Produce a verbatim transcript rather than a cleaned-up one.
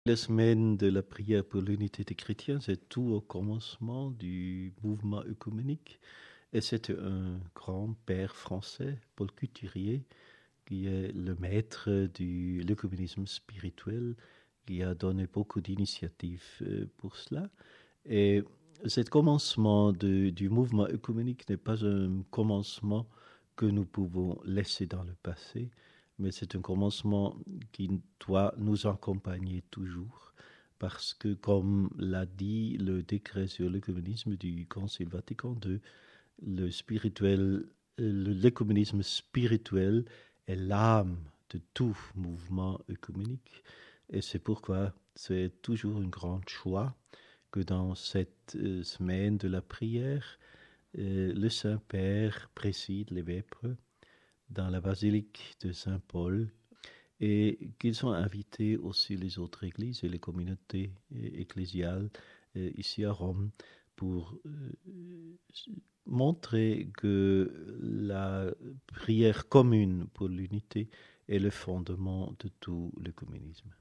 La semaine de la prière pour l'unité des chrétiens, c'est tout au commencement du mouvement œcuménique. Et c'était un grand-père français, Paul Couturier, qui est le maître de l'œcuménisme spirituel, qui a donné beaucoup d'initiatives euh, pour cela. Et ce commencement de, du mouvement œcuménique n'est pas un commencement que nous pouvons laisser dans le passé, mais c'est un commencement qui doit nous accompagner toujours, parce que, comme l'a dit le décret sur l'œcuménisme du Concile Vatican deux, le spirituel, l'œcuménisme spirituel est l'âme de tout mouvement œcuménique. Et c'est pourquoi c'est toujours un grand choix que dans cette euh, semaine de la prière, euh, le Saint-Père préside les vêpres dans la basilique de Saint-Paul et qu'ils ont invité aussi les autres églises et les communautés euh, ecclésiales euh, ici à Rome pour euh, montrer que la prière commune pour l'unité est le fondement de tout le communisme.